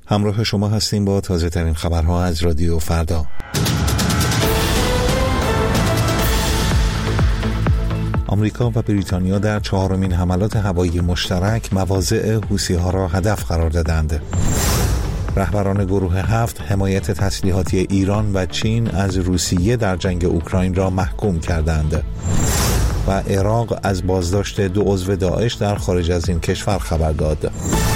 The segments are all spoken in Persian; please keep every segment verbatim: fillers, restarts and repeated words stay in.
همراه شما هستیم با تازه ترین خبرها از رادیو فردا. آمریکا و بریتانیا در چهارمین حملات هوایی مشترک مواضع حوثی‌ها را هدف قرار دادند. رهبران گروه هفت حمایت تسلیحاتی ایران و چین از روسیه در جنگ اوکراین را محکوم کردند و عراق از بازداشت دو عضو داعش در خارج از این کشور خبر داد.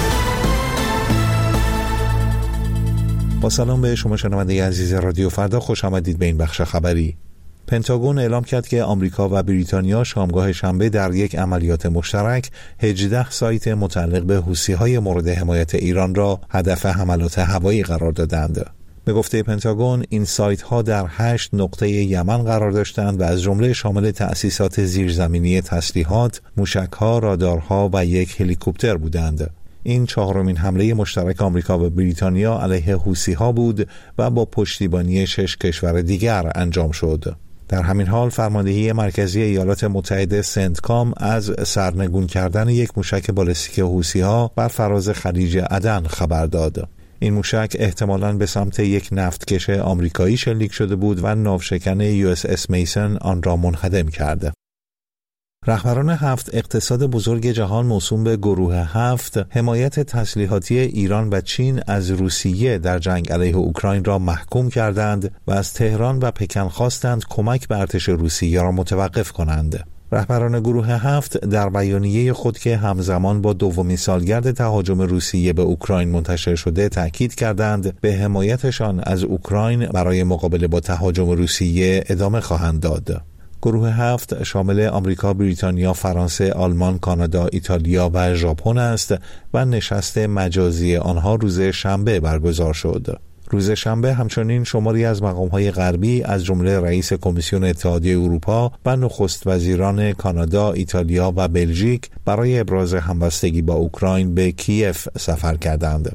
با سلام به شما شنونده عزیز رادیو فردا، خوش آمدید به این بخش خبری. پنتاگون اعلام کرد که آمریکا و بریتانیا شامگاه شنبه در یک عملیات مشترک هجده سایت متعلق به حوثی‌های مورد حمایت ایران را هدف حملات هوایی قرار دادند. به گفته پنتاگون این سایت ها در هشت نقطه یمن قرار داشتند و از جمله شامل تأسیسات زیرزمینی تسلیحات، موشک‌ها، رادارها و یک هلیکوپتر بودند. این چهارمین حمله مشترک آمریکا و بریتانیا علیه حوثی‌ها بود و با پشتیبانی شش کشور دیگر انجام شد. در همین حال فرماندهی مرکزی ایالات متحده سنتکام از سرنگون کردن یک موشک بالستیک حوثی‌ها بر فراز خلیج عدن خبر داد. این موشک احتمالاً به سمت یک نفتکش آمریکایی شلیک شده بود و ناوشکن یو اس اس میسن آن را منهدم کرد. رهبران هفت اقتصاد بزرگ جهان موسوم به گروه هفت حمایت تسلیحاتی ایران و چین از روسیه در جنگ علیه اوکراین را محکوم کردند و از تهران و پکن خواستند کمک به ارتش روسیه را متوقف کنند. رهبران گروه هفت در بیانیه خود که همزمان با دومین سالگرد تهاجم روسیه به اوکراین منتشر شده تأکید کردند به حمایتشان از اوکراین برای مقابله با تهاجم روسیه ادامه خواهند داد. گروه هفت شامل آمریکا، بریتانیا، فرانسه، آلمان، کانادا، ایتالیا و ژاپن است و نشست مجازی آنها روز شنبه برگزار شد. روز شنبه همچنین شماری از مقام‌های غربی از جمله رئیس کمیسیون اتحادیه اروپا و نخست وزیران کانادا، ایتالیا و بلژیک برای ابراز همبستگی با اوکراین به کیف سفر کردند.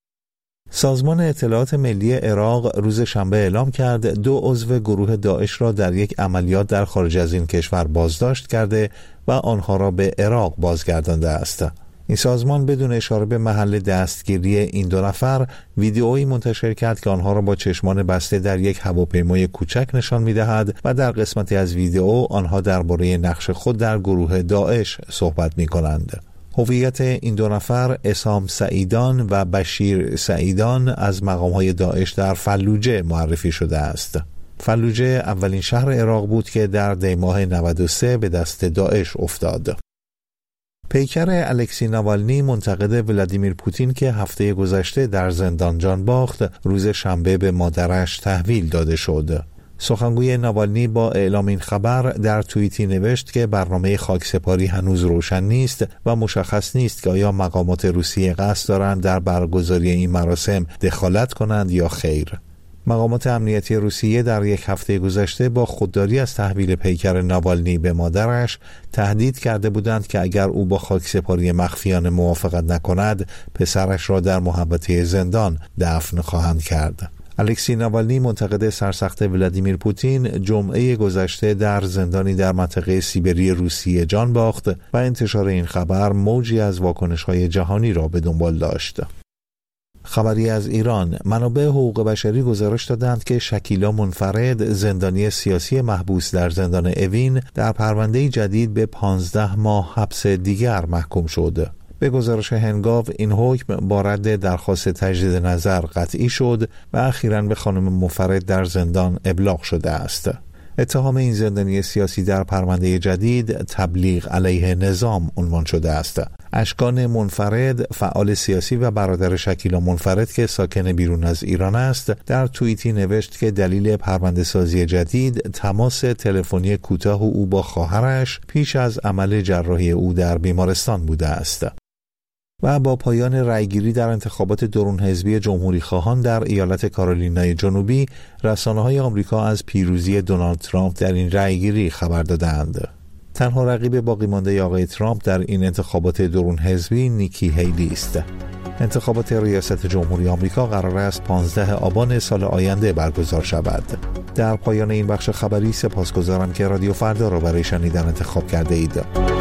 سازمان اطلاعات ملی عراق روز شنبه اعلام کرد دو عضو گروه داعش را در یک عملیات در خارج از این کشور بازداشت کرده و آنها را به عراق بازگردانده است. این سازمان بدون اشاره به محل دستگیری این دو نفر ویدئویی منتشر کرد که آنها را با چشمان بسته در یک هواپیمای کوچک نشان می‌دهد و در قسمتی از ویدئو آنها درباره نقش خود در گروه داعش صحبت می‌کنند. هویت این دو نفر عصام سعیدان و بشیر سعیدان از مقام‌های داعش در فلوجه معرفی شده است. فلوجه اولین شهر عراق بود که در دی ماه نود و سه به دست داعش افتاد. پیکر الکسی ناوالنی منتقد ولادیمیر پوتین که هفته گذشته در زندان جان باخت، روز شنبه به مادرش تحویل داده شد. سخنگوی ناوالنی با اعلام این خبر در توییتی نوشت که برنامه خاکسپاری هنوز روشن نیست و مشخص نیست که آیا مقامات روسیه قصد دارند در برگزاری این مراسم دخالت کنند یا خیر. مقامات امنیتی روسیه در یک هفته گذشته با خودداری از تحویل پیکر ناوالنی به مادرش تهدید کرده بودند که اگر او با خاکسپاری مخفیانه موافقت نکند، پسرش را در محوطه زندان دفن خواهند کرد. الکسی ناوالنی منتقد سرسخت ولادیمیر پوتین جمعه گذشته در زندانی در منطقه سیبری روسیه جان باخت و انتشار این خبر موجی از واکنش‌های جهانی را به دنبال داشت. خبری از ایران: منابع حقوق بشری گزارش دادند که شکیلا منفرد، زندانی سیاسی محبوس در زندان اوین، در پرونده جدید به پانزده ماه حبس دیگر محکوم شد. به گزارش هنگاو این حکم با رد درخواست تجدید نظر قطعی شد و اخیراً به خانم منفرد در زندان ابلاغ شده است. اتهام این زندانی سیاسی در پرونده جدید تبلیغ علیه نظام عنوان شده است. اشکان منفرد، فعال سیاسی و برادر شکیلا منفرد که ساکن بیرون از ایران است، در توییتی نوشت که دلیل پرونده سازی جدید تماس تلفنی کوتاه او با خواهرش پیش از عمل جراحی او در بیمارستان بوده است. و با پایان رأیگیری در انتخابات درون حزبی جمهوری خواهان در ایالت کارولینای جنوبی، رسانه‌های آمریکا از پیروزی دونالد ترامپ در این رأیگیری خبر دادند. تنها رقیب باقی مانده آقای ترامپ در این انتخابات درون حزبی نیکی هیلی است. انتخابات ریاست جمهوری آمریکا قرار است پانزده آبان سال آینده برگزار شود. در پایان این بخش خبری سپاسگزارم که رادیو فردا را برای شنیدن انتخاب کرده اید.